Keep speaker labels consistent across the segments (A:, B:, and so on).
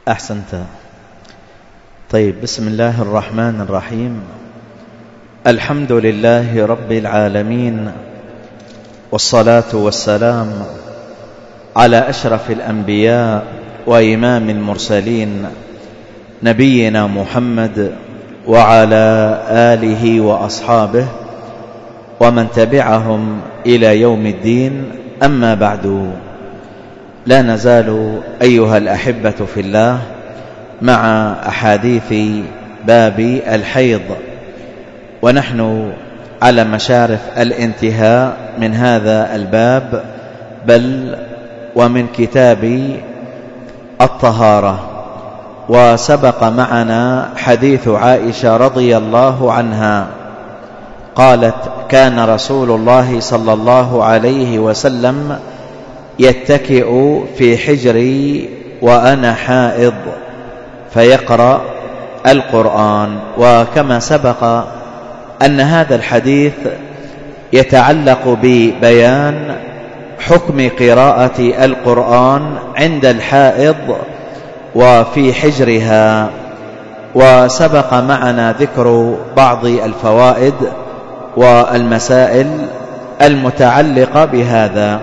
A: أحسنت. طيب، بسم الله الرحمن الرحيم. الحمد لله رب العالمين، والصلاة والسلام على أشرف الأنبياء وإمام المرسلين نبينا محمد وعلى آله وأصحابه ومن تبعهم إلى يوم الدين. أما بعد، لا نزال أيها الأحبة في الله مع أحاديث باب الحيض، ونحن على مشارف الانتهاء من هذا الباب، بل ومن كتاب الطهارة. وسبق معنا حديث عائشة رضي الله عنها قالت: كان رسول الله صلى الله عليه وسلم يتكئ في حجري وأنا حائض فيقرأ القرآن. وكما سبق أن هذا الحديث يتعلق ببيان حكم قراءة القرآن عند الحائض وفي حجرها، وسبق معنا ذكر بعض الفوائد والمسائل المتعلقة بهذا.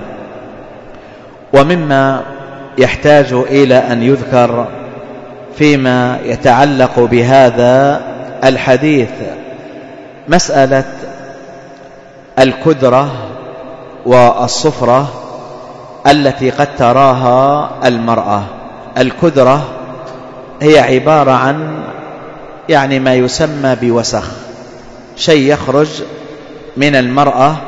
A: ومما يحتاج إلى أن يذكر فيما يتعلق بهذا الحديث مسألة الكدرة والصفرة التي قد تراها المرأة. الكدرة هي عبارة عن ما يسمى بوسخ، شيء يخرج من المرأة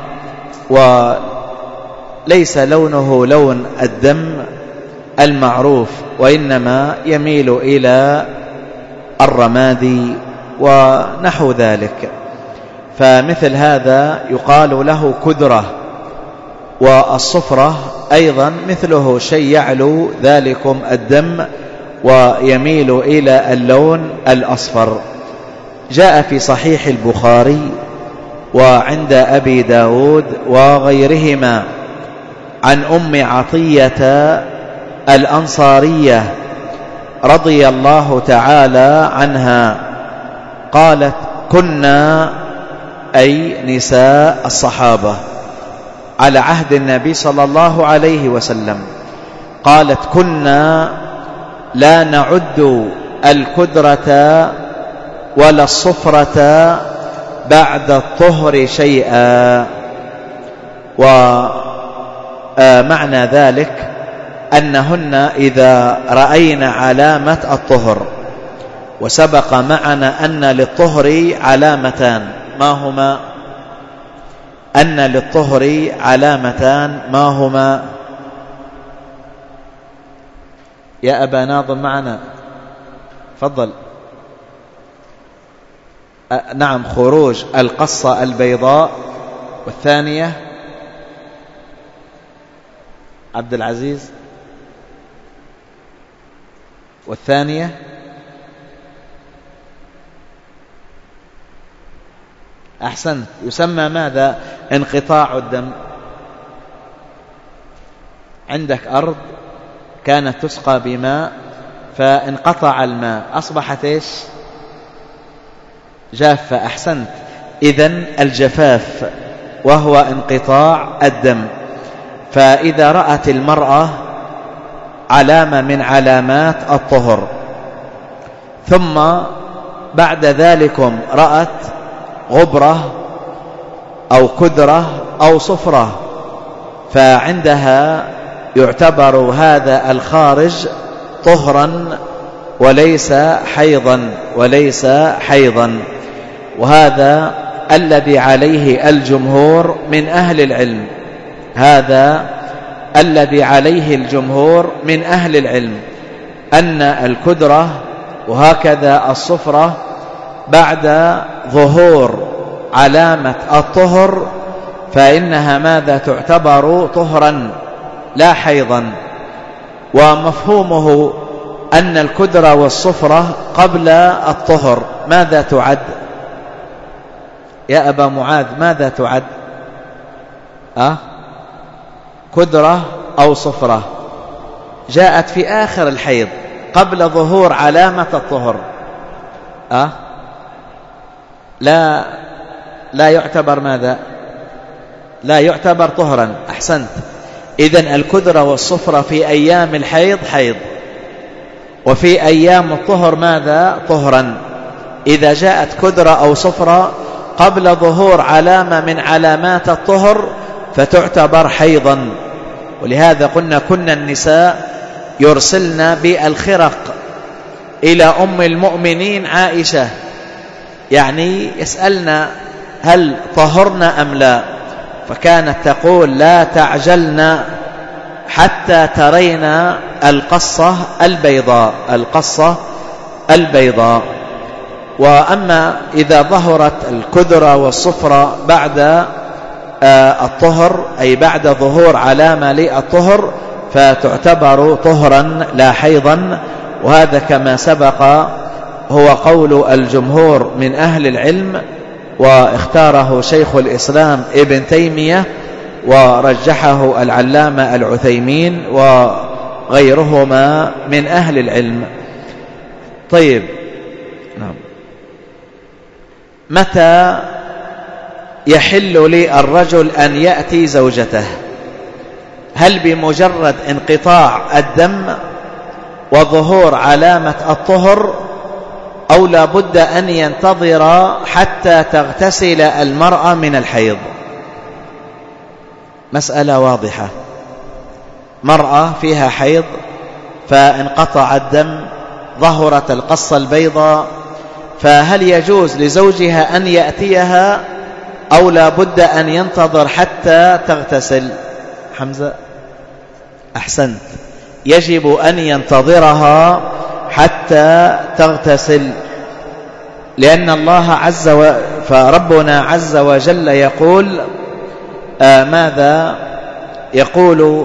A: وليس لونه لون الدم المعروف، وإنما يميل إلى الرمادي ونحو ذلك. فمثل هذا يقال له كدرة. والصفرة أيضا مثله، شيء يعلو ذلكم الدم ويميل إلى اللون الأصفر. جاء في صحيح البخاري وعند أبي داود وغيرهما عن أم عطية الأنصارية رضي الله تعالى عنها قالت: كنا، أي نساء الصحابة على عهد النبي صلى الله عليه وسلم، قالت: كنا لا نعد الكدرة ولا الصفرة بعد الطهر شيئا. ومعنى ذلك أنهن إذا رأينا علامة الطهر، وسبق معنا أن للطهر علامتان، ما هما؟ أن للطهر علامتان، ما هما؟ يا أبا ناظم معنا، تفضل. نعم، خروج القصة البيضاء، والثانية عبد العزيز، والثانية أحسنت، يسمى ماذا؟ انقطاع الدم. عندك أرض كانت تسقى بماء فانقطع الماء، أصبحت إيش؟ جافة. أحسنت، إذن الجفاف وهو انقطاع الدم. فإذا رأت المرأة علامة من علامات الطهر، ثم بعد ذلك رأت غبرة أو كدرة أو صفرة، فعندها يعتبر هذا الخارج طهرا وليس حيضا. وهذا الذي عليه الجمهور من أهل العلم، هذا الذي عليه الجمهور من أهل العلم، أن الكدرة وهكذا الصفرة بعد ظهور علامة الطهر فإنها ماذا؟ تعتبر طهرا لا حيضا. ومفهومه أن الكدرة والصفرة قبل الطهر ماذا تعد؟ يا أبا معاذ، ماذا تعد؟ كدرة أو صفرة؟ جاءت في آخر الحيض قبل ظهور علامة الطهر لا يعتبر ماذا؟ لا يعتبر طهرا. أحسنت. إذن الكدرة والصفرة في أيام الحيض حيض، وفي أيام الطهر ماذا؟ طهرا. إذا جاءت كدرة أو صفرة قبل ظهور علامة من علامات الطهر فتعتبر حيضا. ولهذا قلنا كنا النساء يرسلن بالخرق إلى أم المؤمنين عائشة، يعني يسألنا هل طهرن أم لا، فكانت تقول لا تعجلن حتى ترين القصة البيضاء. وأما إذا ظهرت الكدرة والصفرة بعد الطهر، أي بعد ظهور علامة للطهر، فتعتبر طهرا لا حيضا. وهذا كما سبق هو قول الجمهور من أهل العلم، واختاره شيخ الإسلام ابن تيمية، ورجحه العلامة العثيمين وغيرهما من أهل العلم. طيب، نعم. متى يحل للرجل أن يأتي زوجته؟ هل بمجرد انقطاع الدم وظهور علامة الطهر، أو لا بد أن ينتظر حتى تغتسل المرأة من الحيض؟ مسألة واضحة. مرأة فيها حيض فانقطع الدم، ظهرت القصة البيضاء، فهل يجوز لزوجها أن يأتيها أو لا بد أن ينتظر حتى تغتسل؟ حمزة، أحسنت. يجب أن ينتظرها حتى تغتسل، لأن الله فربنا عز وجل يقول ماذا؟ يقول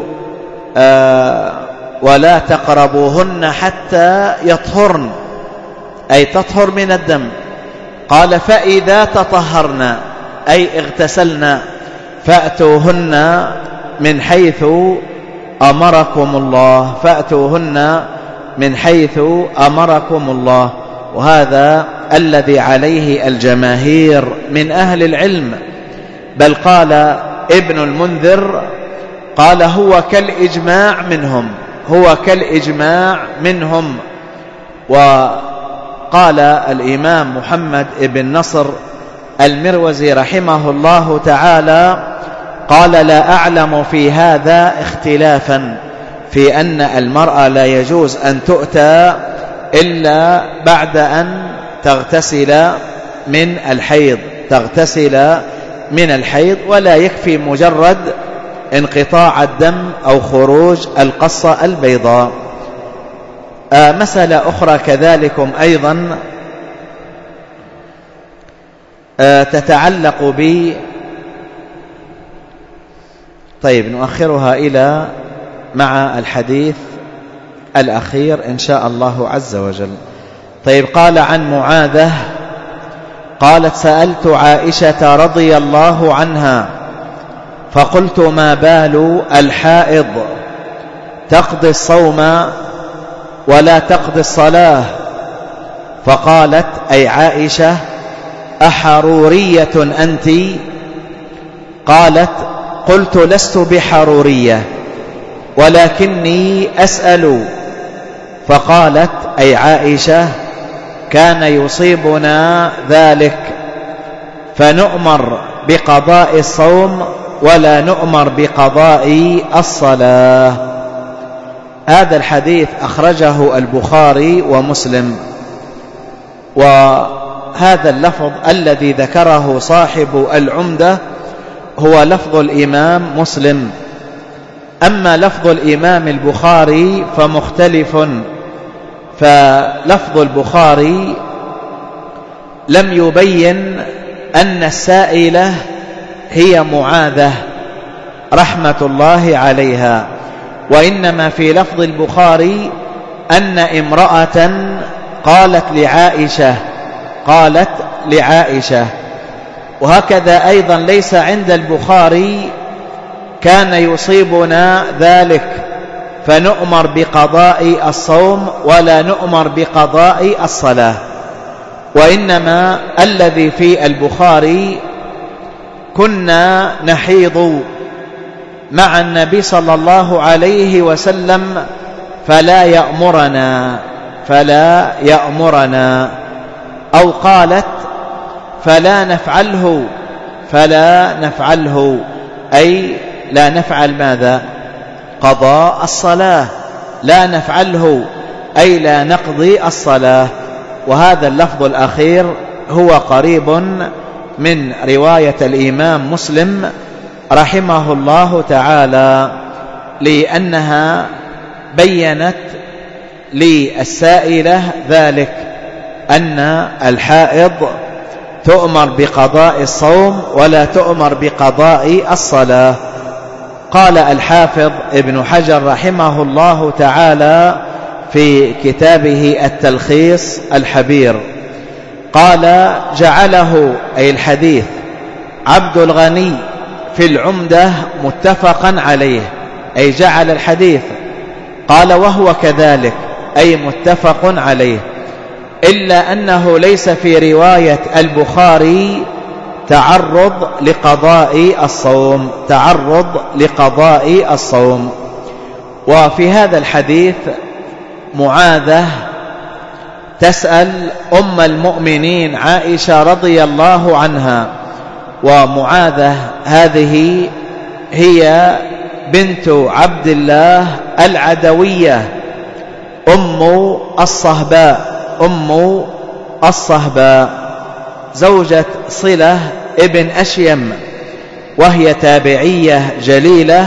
A: ولا تقربوهن حتى يطهرن، أي تطهر من الدم. قال فإذا تطهرن، أي اغتسلن، فأتوهن من حيث أمركم الله، فأتوهن من حيث أمركم الله. وهذا الذي عليه الجماهير من أهل العلم. بل قال ابن المنذر، قال هو كالإجماع منهم. وقال الإمام محمد بن نصر المروزي رحمه الله تعالى، قال لا أعلم في هذا اختلافا، في أن المرأة لا يجوز أن تؤتى إلا بعد أن تغتسل من الحيض، ولا يكفي مجرد انقطاع الدم أو خروج القصة البيضاء. مسألة أخرى كذلكم أيضا تتعلق طيب نؤخرها إلى مع الحديث الأخير إن شاء الله عز وجل. طيب، قال عن معاذة قالت سألت عائشة رضي الله عنها فقلت ما بال الحائض تقضي الصوم ولا تقضي الصلاة؟ فقالت أي عائشة أحرورية أنت؟ قالت قلت لست بحرورية ولكني أسأل. فقالت أي عائشة كان يصيبنا ذلك فنؤمر بقضاء الصوم ولا نؤمر بقضاء الصلاة. هذا الحديث أخرجه البخاري ومسلم، وهذا اللفظ الذي ذكره صاحب العمدة هو لفظ الإمام مسلم. أما لفظ الإمام البخاري فمختلف، فلفظ البخاري لم يبين أن السائلة هي معاذة رحمة الله عليها، وإنما في لفظ البخاري أن امرأة قالت لعائشة. وهكذا أيضا ليس عند البخاري كان يصيبنا ذلك، فنؤمر بقضاء الصوم ولا نؤمر بقضاء الصلاة. وإنما الذي في البخاري: كنا نحيض مع النبي صلى الله عليه وسلم فلا يأمرنا، أو قالت فلا نفعله، أي لا نفعل ماذا؟ قضاء الصلاة، لا نفعله أي لا نقضي الصلاة. وهذا اللفظ الأخير هو قريب من رواية الإمام مسلم رحمه الله تعالى، لأنها بيّنت للسائلة ذلك، أن الحائض تؤمر بقضاء الصوم ولا تؤمر بقضاء الصلاة. قال الحافظ ابن حجر رحمه الله تعالى في كتابه التلخيص الحبير، قال: جعله أي الحديث عبد الغني في العمدة متفقا عليه، أي جعل الحديث، قال: وهو كذلك أي متفق عليه، إلا أنه ليس في رواية البخاري تعرض لقضاء الصوم. وفي هذا الحديث معاذة تسأل أم المؤمنين عائشة رضي الله عنها، ومعاذة هذه هي بنت عبد الله العدوية أم الصهباء زوجة صلة ابن أشيم، وهي تابعية جليلة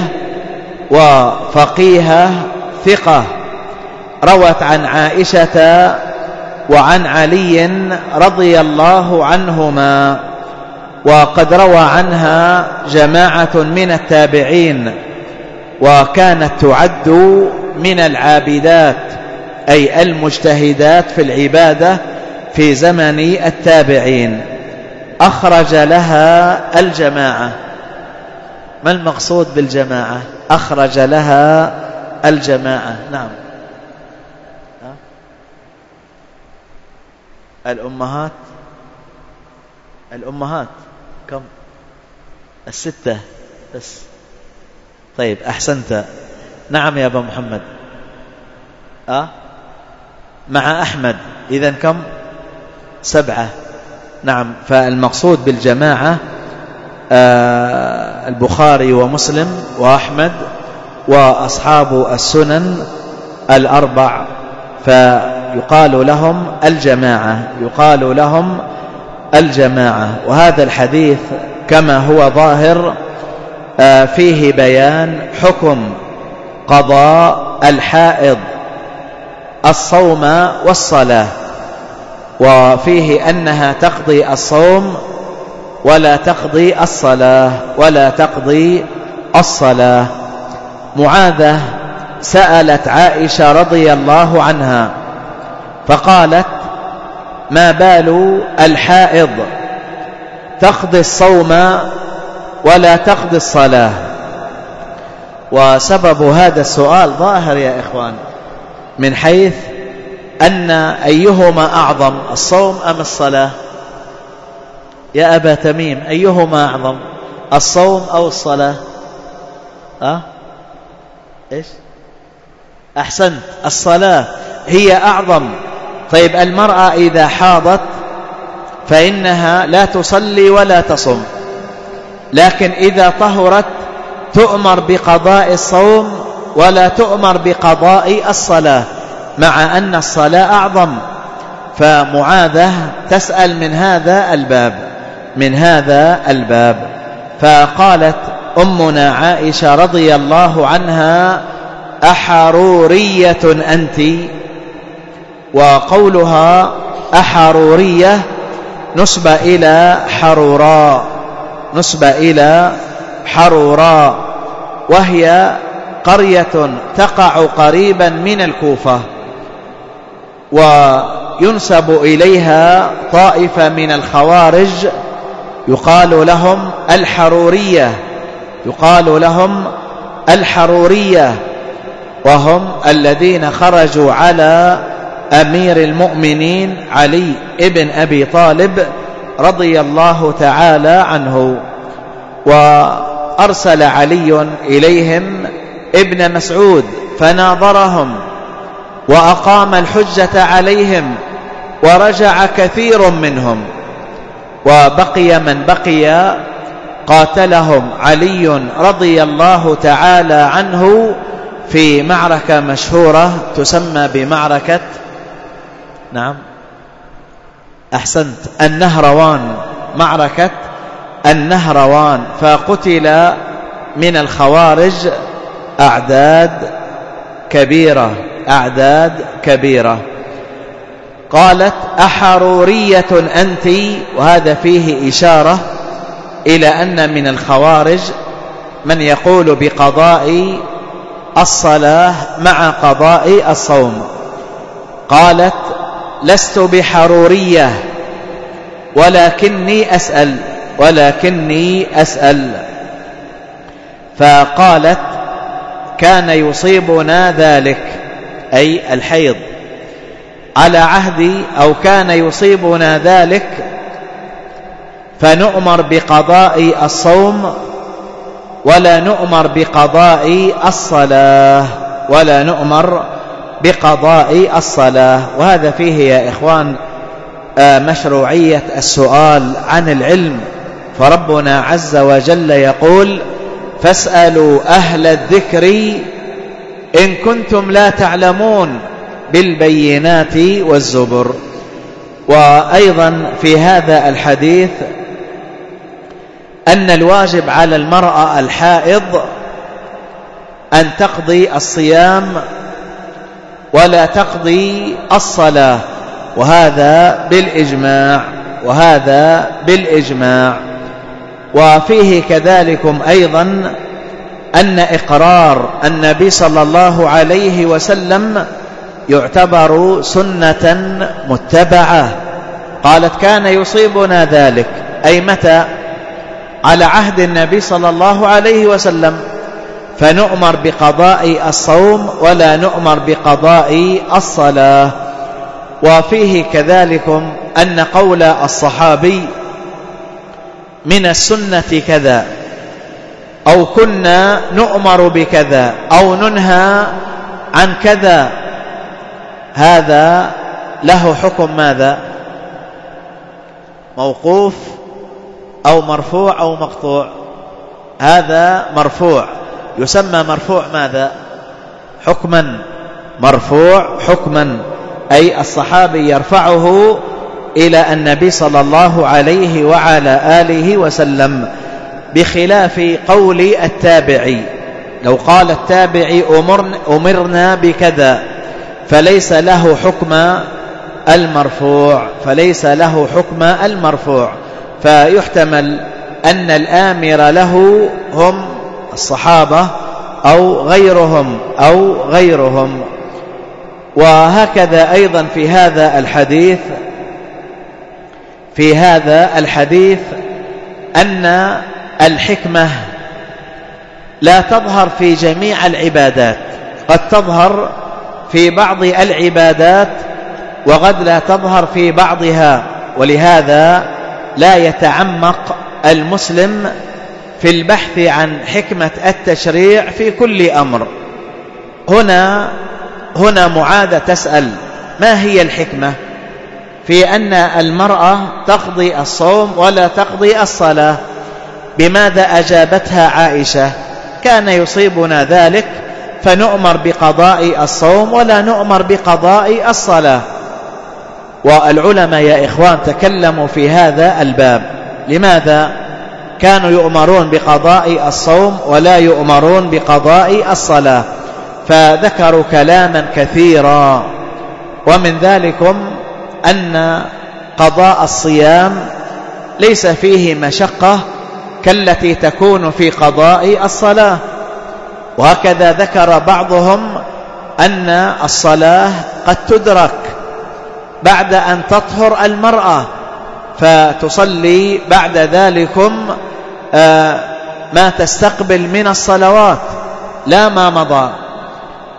A: وفقيهة ثقة، روت عن عائشة وعن علي رضي الله عنهما، وقد روى عنها جماعة من التابعين، وكانت تعد من العابدات أي المجتهدات في العبادة في زمن التابعين. أخرج لها الجماعة. ما المقصود بالجماعة؟ أخرج لها الجماعة. نعم. الأمهات كم؟ 6 بس. طيب أحسنت. نعم يا أبا محمد. مع أحمد إذن كم؟ 7. نعم. فالمقصود بالجماعة البخاري ومسلم وأحمد وأصحاب السنن الأربع، فيقال لهم الجماعة. وهذا الحديث كما هو ظاهر فيه بيان حكم قضاء الحائض الصوم والصلاة، وفيه أنها تقضي الصوم ولا تقضي الصلاة. معاذة سألت عائشة رضي الله عنها فقالت: ما بال الحائض تقضي الصوم ولا تقضي الصلاة؟ وسبب هذا السؤال ظاهر يا إخوان، من حيث أن أيهما أعظم، الصوم أم الصلاة؟ يا أبا تميم، أيهما أعظم، الصوم أو الصلاة؟ إيش؟ أحسنت، الصلاة هي أعظم. طيب المرأة إذا حاضت فإنها لا تصلي ولا تصم، لكن إذا طهرت تؤمر بقضاء الصوم ولا تؤمر بقضاء الصلاة، مع أن الصلاة أعظم. فمعاذة تسأل من هذا الباب. فقالت أمنا عائشة رضي الله عنها: أحرورية أنت؟ وقولها أحرورية نسبة إلى حروراء، وهي قرية تقع قريبا من الكوفة، وينسب إليها طائفة من الخوارج يقال لهم الحرورية. وهم الذين خرجوا على أمير المؤمنين علي ابن أبي طالب رضي الله تعالى عنه. وأرسل علي إليهم ابن مسعود فناظرهم وأقام الحجة عليهم، ورجع كثير منهم، وبقي من بقي قاتلهم علي رضي الله تعالى عنه في معركة مشهورة تسمى بمعركة أحسنت النهروان، معركة النهروان. فقتل من الخوارج أعداد كبيرة. قالت: أحرورية أنت؟ وهذا فيه إشارة إلى أن من الخوارج من يقول بقضاء الصلاة مع قضاء الصوم. قالت: لست بحرورية ولكني أسأل. فقالت: كان يصيبنا ذلك، أي الحيض، على عهدي، أو كان يصيبنا ذلك فنؤمر بقضاء الصوم ولا نؤمر بقضاء الصلاة. وهذا فيه يا إخوان مشروعية السؤال عن العلم. فربنا عز وجل يقول: فاسألوا أهل الذكر إن كنتم لا تعلمون بالبينات والزبر. وأيضا في هذا الحديث أن الواجب على المرأة الحائض أن تقضي الصيام ولا تقضي الصلاة، وهذا بالإجماع. وفيه كذلكم أيضا أن إقرار النبي صلى الله عليه وسلم يعتبر سنة متبعة. قالت: كان يصيبنا ذلك، أي متى؟ على عهد النبي صلى الله عليه وسلم، فنؤمر بقضاء الصوم ولا نؤمر بقضاء الصلاة. وفيه كذلكم أن قول الصحابي من السنة كذا، أو كنا نؤمر بكذا، أو ننهى عن كذا، هذا له حكم ماذا؟ موقوف أو مرفوع أو مقطوع؟ هذا مرفوع، يسمى مرفوع ماذا؟ حكما. مرفوع حكما، أي الصحابي يرفعه إلى النبي صلى الله عليه وعلى آله وسلم، بخلاف قول التابعي. لو قال التابعي أمرنا بكذا فليس له حكم المرفوع، فيحتمل أن الآمر له هم الصحابة أو غيرهم. وهكذا أيضا في هذا الحديث أن الحكمة لا تظهر في جميع العبادات، قد تظهر في بعض العبادات وقد لا تظهر في بعضها. ولهذا لا يتعمق المسلم في البحث عن حكمة التشريع في كل أمر. هنا معاذ تسأل: ما هي الحكمة في أن المرأة تقضي الصوم ولا تقضي الصلاة؟ بماذا أجابتها عائشة؟ كان يصيبنا ذلك فنؤمر بقضاء الصوم ولا نؤمر بقضاء الصلاة. والعلماء يا إخوان تكلموا في هذا الباب، لماذا كانوا يؤمرون بقضاء الصوم ولا يؤمرون بقضاء الصلاة؟ فذكروا كلاما كثيرا، ومن ذلكم أن قضاء الصيام ليس فيه مشقة كالتي تكون في قضاء الصلاة. وهكذا ذكر بعضهم أن الصلاة قد تدرك بعد أن تطهر المرأة، فتصلي بعد ذلكم ما تستقبل من الصلوات لا ما مضى.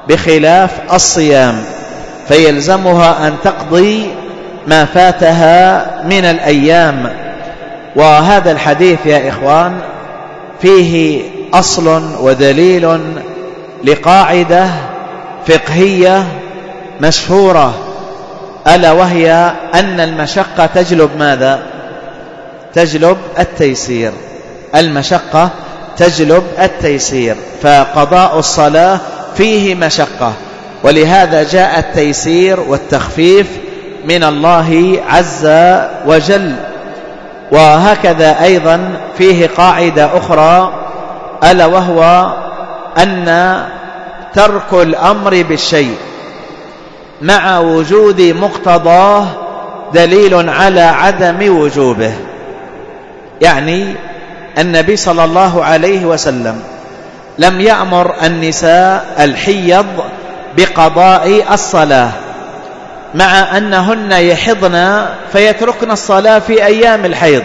A: بخلاف الصيام، فيلزمها أن تقضي ما فاتها من الأيام. وهذا الحديث يا إخوان فيه أصل ودليل لقاعدة فقهية مشهورة، ألا وهي أن المشقة تجلب ماذا؟ تجلب التيسير. المشقة تجلب التيسير، فقضاء الصلاة فيه مشقة، ولهذا جاء التيسير والتخفيف من الله عز وجل. وهكذا أيضا فيه قاعدة أخرى، ألا وهو أن ترك الأمر بالشيء مع وجود مقتضاه دليل على عدم وجوبه. يعني النبي صلى الله عليه وسلم لم يأمر النساء الحيض بقضاء الصلاة مع أنهن يحضن فيتركن الصلاة في أيام الحيض،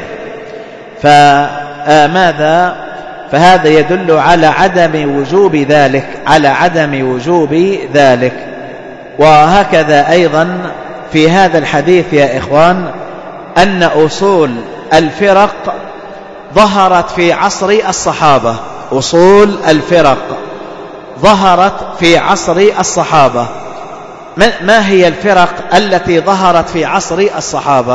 A: فماذا؟ فهذا يدل على عدم وجوب ذلك، على عدم وجوب ذلك. وهكذا أيضا في هذا الحديث يا إخوان أن أصول الفرق ظهرت في عصر الصحابة. أصول الفرق ظهرت في عصر الصحابة. ما هي الفرق التي ظهرت في عصر الصحابة؟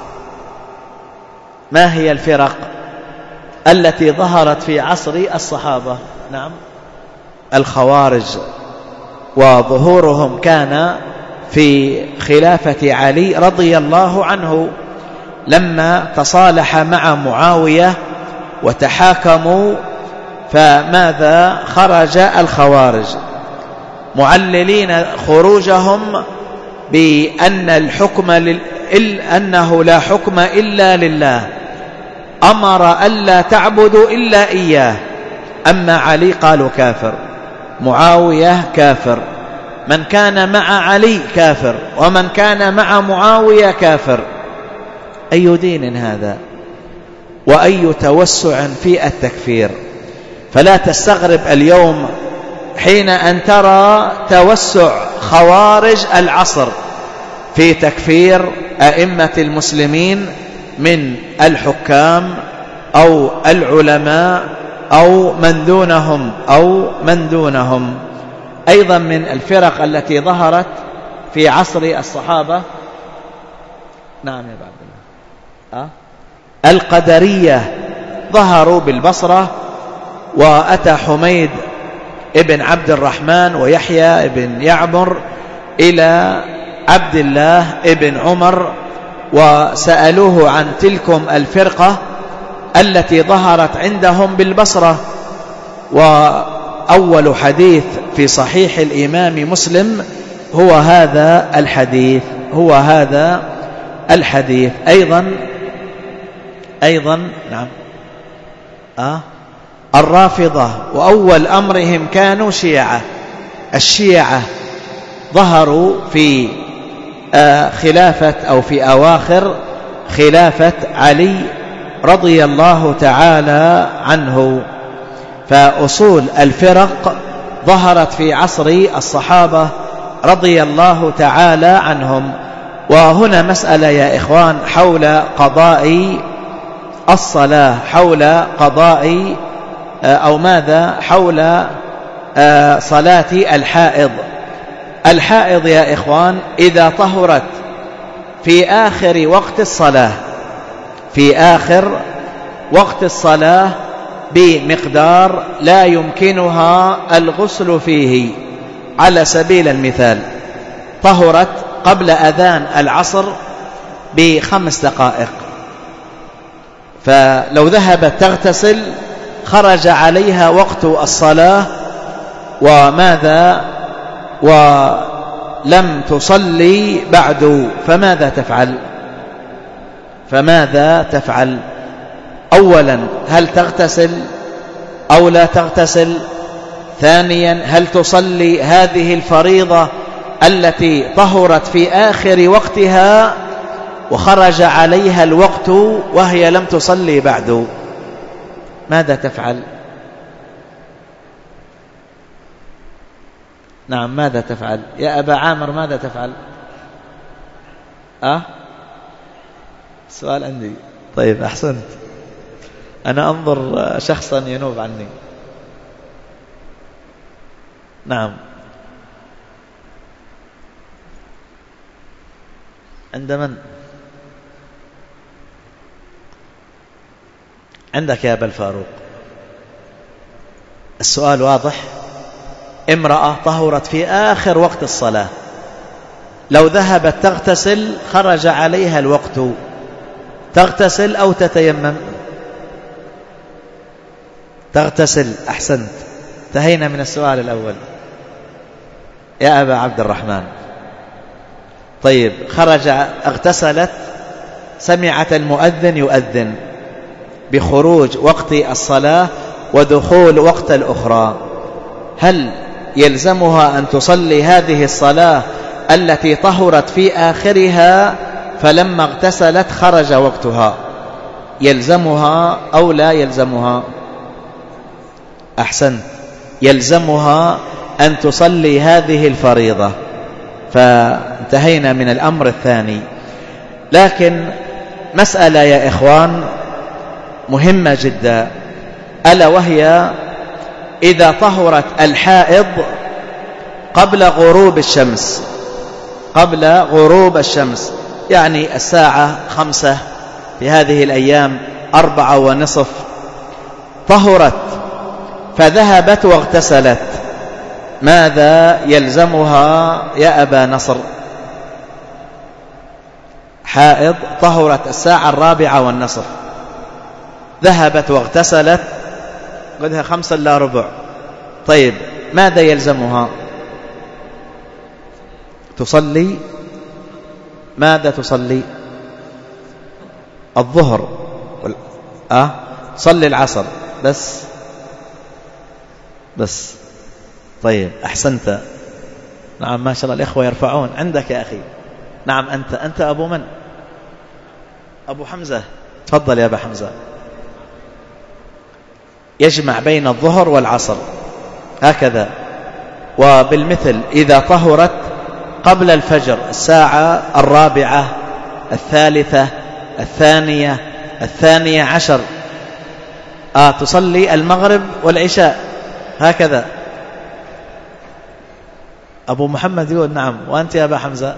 A: ما هي الفرق التي ظهرت في عصر الصحابة؟ نعم، الخوارج. وظهورهم كان في خلافة علي رضي الله عنه، لما تصالح مع معاوية وتحاكموا، فماذا؟ خرج الخوارج معللين خروجهم بأن الحكم أنه لا حكم إلا لله، أمر ألا تعبدوا إلا إياه. أما علي قالوا كافر، معاوية كافر، من كان مع علي كافر، ومن كان مع معاوية كافر. أي دين هذا؟ وأي توسع في التكفير؟ فلا تستغرب اليوم حين أن ترى توسع خوارج العصر في تكفير أئمة المسلمين من الحكام أو العلماء أو من دونهم. أيضا من الفرق التي ظهرت في عصر الصحابة، نعم يا عبد الله، القدرية ظهروا بالبصرة، وأتى حميد ابن عبد الرحمن ويحيى ابن يعمر إلى عبد الله ابن عمر وسألوه عن تلكم الفرقة التي ظهرت عندهم بالبصرة. وأول حديث في صحيح الإمام مسلم هو هذا الحديث. أيضا نعم الرافضة، وأول أمرهم كانوا شيعة. الشيعة ظهروا في خلافة أو في أواخر خلافة علي رضي الله تعالى عنه. فأصول الفرق ظهرت في عصر الصحابة رضي الله تعالى عنهم. وهنا مسألة يا إخوان حول قضاء الصلاة، حول قضاء أو ماذا؟ حول صلاة الحائض. الحائض يا إخوان إذا طهرت في آخر وقت الصلاة بمقدار لا يمكنها الغسل فيه، على سبيل المثال طهرت قبل أذان العصر ب5 دقائق، فلو ذهبت تغتسل خرج عليها وقت الصلاة وماذا؟ ولم تصلي بعد، فماذا تفعل؟ أولا هل تغتسل أو لا تغتسل؟ ثانيا هل تصلي هذه الفريضة التي طهرت في آخر وقتها وخرج عليها الوقت وهي لم تصلي بعد؟ ماذا تفعل؟ نعم. ماذا تفعل يا أبا عامر؟ ماذا تفعل؟ السؤال عندي. طيب أحسنت. أنا أنظر شخصا ينوب عني. نعم. عند من؟ عندك يا أبا الفاروق. السؤال واضح. امرأة طهرت في آخر وقت الصلاة، لو ذهبت تغتسل خرج عليها الوقت، تغتسل أو تتيمم؟ تغتسل. أحسنت. انتهينا من السؤال الأول يا أبا عبد الرحمن. طيب اغتسلت، سمعت المؤذن يؤذن بخروج وقت الصلاة ودخول وقت الأخرى، هل يلزمها أن تصلي هذه الصلاة التي طهرت في آخرها فلما اغتسلت خرج وقتها؟ يلزمها أو لا يلزمها؟ أحسنت. يلزمها أن تصلي هذه الفريضة. فانتهينا من الأمر الثاني. لكن مسألة يا إخوان مهمة جدا، ألا وهي إذا طهرت الحائض قبل غروب الشمس، قبل غروب الشمس، يعني الساعة 5 في هذه الأيام 4:30 طهرت فذهبت واغتسلت، ماذا يلزمها يا أبا نصر؟ حائض طهرت الساعة 4:15 ذهبت واغتسلت قدها 5:45. طيب ماذا يلزمها؟ تصلي ماذا تصلي؟ الظهر صلي العصر بس. طيب أحسنت. نعم ما شاء الله الإخوة يرفعون. عندك يا أخي. نعم أنت أبو من؟ أبو حمزة. تفضل يا أبا حمزة. يجمع بين الظهر والعصر هكذا. وبالمثل إذا طهرت قبل الفجر الساعة 4 3 2 12 تصلي المغرب والعشاء هكذا. أبو محمد يقول نعم. وأنت يا أبا حمزة؟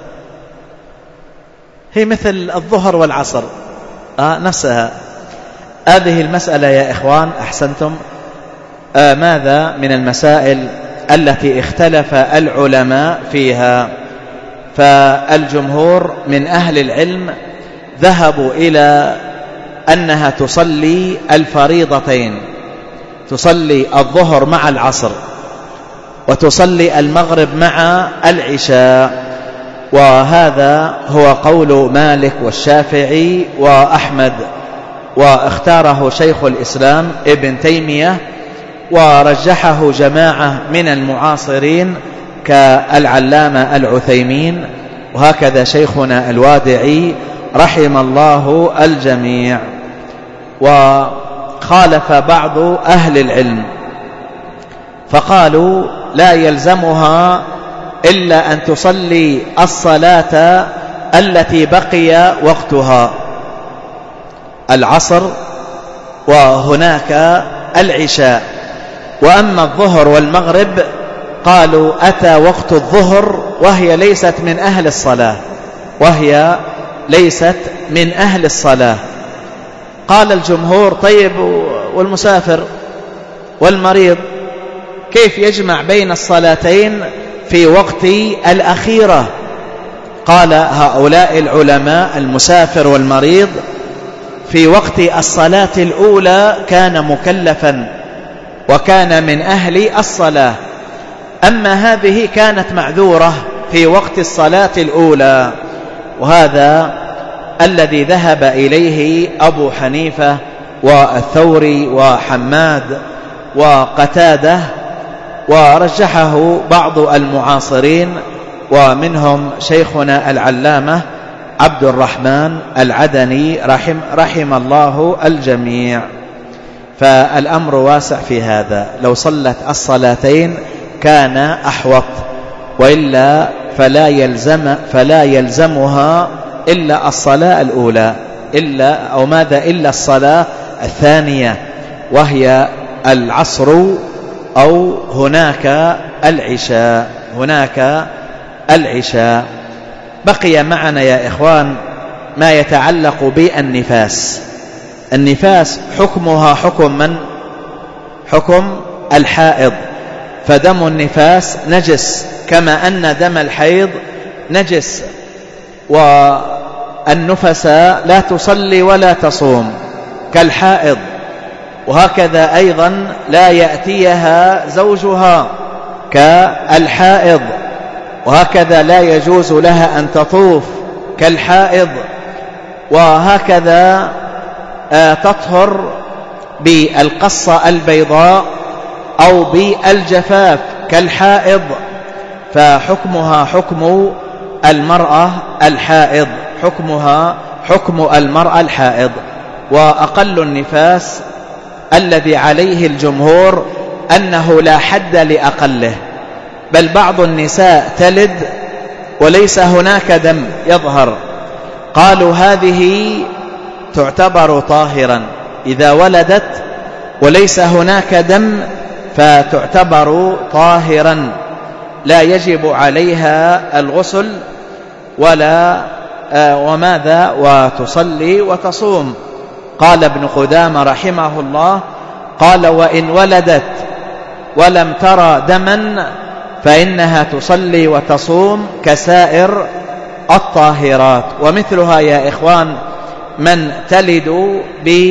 A: هي مثل الظهر والعصر نفسها. هذه المسألة يا إخوان أحسنتم ماذا من المسائل التي اختلف العلماء فيها. فالجمهور من أهل العلم ذهبوا إلى أنها تصلي الفريضتين، تصلي الظهر مع العصر وتصلي المغرب مع العشاء، وهذا هو قول مالك والشافعي وأحمد، واختاره شيخ الإسلام ابن تيمية، ورجحه جماعة من المعاصرين كالعلامة العثيمين، وهكذا شيخنا الوادعي رحم الله الجميع. وخالف بعض أهل العلم فقالوا لا يلزمها إلا أن تصلي الصلاة التي بقي وقتها، العصر وهناك العشاء. وأما الظهر والمغرب قالوا أتى وقت الظهر وهي ليست من أهل الصلاة، وهي ليست من أهل الصلاة. قال الجمهور طيب والمسافر والمريض كيف يجمع بين الصلاتين في وقت الأخيرة؟ قال هؤلاء العلماء المسافر والمريض في وقت الصلاة الأولى كان مكلفا وكان من أهل الصلاة، أما هذه كانت معذورة في وقت الصلاة الأولى. وهذا الذي ذهب إليه أبو حنيفة والثوري وحماد وقتادة، ورجحه بعض المعاصرين ومنهم شيخنا العلامة عبد الرحمن العدني رحم الله الجميع. فالأمر واسع في هذا، لو صلت الصلاتين كان أحوط، وإلا فلا يلزمها إلا الصلاة الأولى إلا الصلاة الثانية، وهي العصر أو هناك العشاء. بقي معنا يا إخوان ما يتعلق بالنفاس. النفاس حكمها حكم من؟ حكم الحائض، فدم النفاس نجس كما أن دم الحيض نجس، والنفساء لا تصلي ولا تصوم كالحائض، وهكذا أيضا لا يأتيها زوجها كالحائض، وهكذا لا يجوز لها أن تطوف كالحائض، وهكذا تطهر بالقصة البيضاء أو بالجفاف كالحائض، فحكمها حكم المرأة الحائض، حكمها حكم المرأة الحائض. وأقل النفاس الذي عليه الجمهور أنه لا حد لأقله، بل بعض النساء تلد وليس هناك دم يظهر، قالوا هذه تعتبر طاهرا، إذا ولدت وليس هناك دم فتعتبر طاهرا، لا يجب عليها الغسل وتصلي وتصوم. قال ابن قدامة رحمه الله قال وإن ولدت ولم ترى دما فإنها تصلي وتصوم كسائر الطاهرات. ومثلها يا إخوان من تلد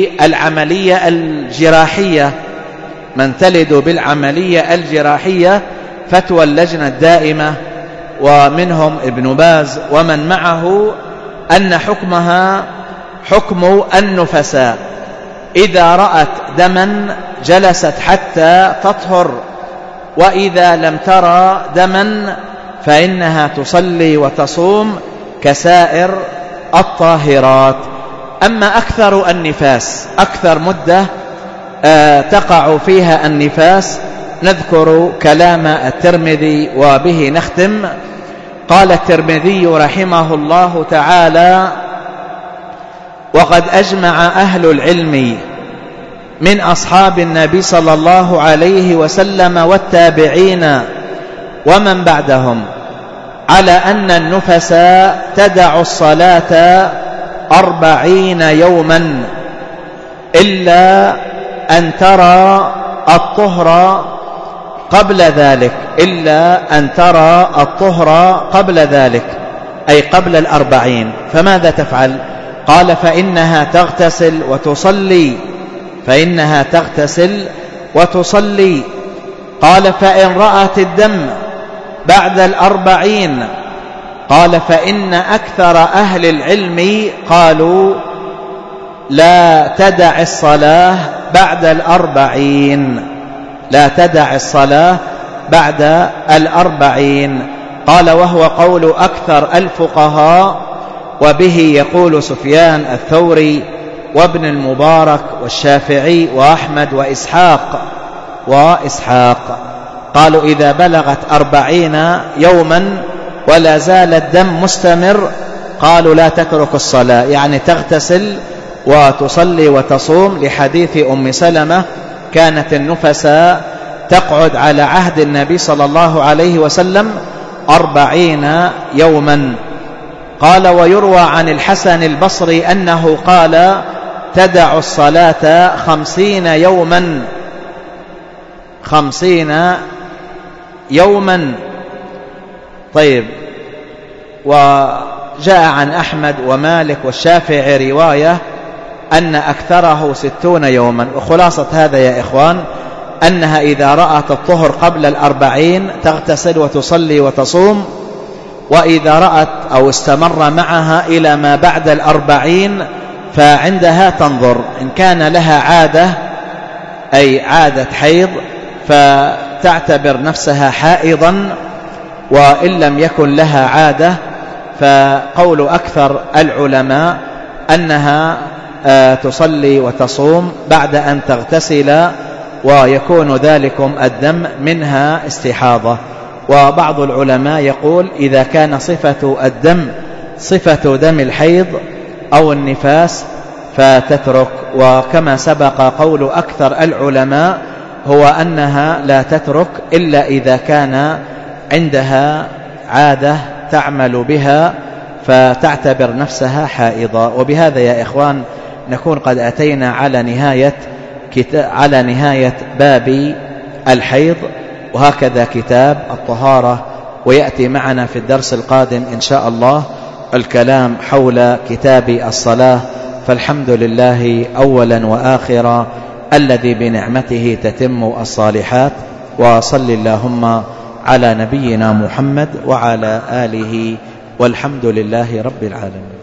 A: بالعملية الجراحية، فتوى اللجنة الدائمة ومنهم ابن باز ومن معه أن حكمها حكم النفساء، إذا رأت دما جلست حتى تطهر، وإذا لم ترى دما فإنها تصلي وتصوم كسائر الطاهرات. أما أكثر النفاس، أكثر مدة تقع فيها النفاس، نذكر كلام الترمذي وبه نختم. قال الترمذي رحمه الله تعالى: وقد أجمع أهل العلم من أصحاب النبي صلى الله عليه وسلم والتابعين ومن بعدهم على أن النفساء تدع الصلاة 40 يوما إلا أن ترى الطهر قبل ذلك، أي قبل 40. فماذا تفعل؟ قال فإنها تغتسل وتصلي. قال فإن رأت الدم بعد 40، قال فإن أكثر أهل العلم قالوا لا تدع الصلاة بعد 40. قال وهو قول أكثر الفقهاء، وبه يقول سفيان الثوري وابن المبارك والشافعي وأحمد وإسحاق. قالوا إذا بلغت 40 يوما ولا زال الدم مستمر، قالوا لا تترك الصلاة، يعني تغتسل وتصلي وتصوم، لحديث أم سلمة كانت النفساء تقعد على عهد النبي صلى الله عليه وسلم 40 يوما. قال ويروى عن الحسن البصري أنه قال تدع الصلاة 50 يوما. طيب، وجاء عن أحمد ومالك والشافعي رواية أن أكثره 60 يوما. وخلاصة هذا يا إخوان أنها إذا رأت الطهر قبل 40 تغتسل وتصلي وتصوم، وإذا رأت أو استمر معها إلى ما بعد 40 فعندها تنظر، إن كان لها عادة أي عادة حيض فتعتبر نفسها حائضا، وإن لم يكن لها عادة فقول أكثر العلماء أنها تصلي وتصوم بعد أن تغتسل، ويكون ذلكم الدم منها استحاضة. وبعض العلماء يقول إذا كان صفة الدم صفة دم الحيض أو النفاس فتترك. وكما سبق قول أكثر العلماء هو أنها لا تترك إلا إذا كان عندها عادة تعمل بها فتعتبر نفسها حائضة. وبهذا يا إخوان نكون قد أتينا على نهاية باب الحيض، وهكذا كتاب الطهارة. ويأتي معنا في الدرس القادم إن شاء الله الكلام حول كتاب الصلاة. فالحمد لله أولا وآخرا الذي بنعمته تتم الصالحات. وصل اللهم على نبينا محمد وعلى آله، والحمد لله رب العالمين.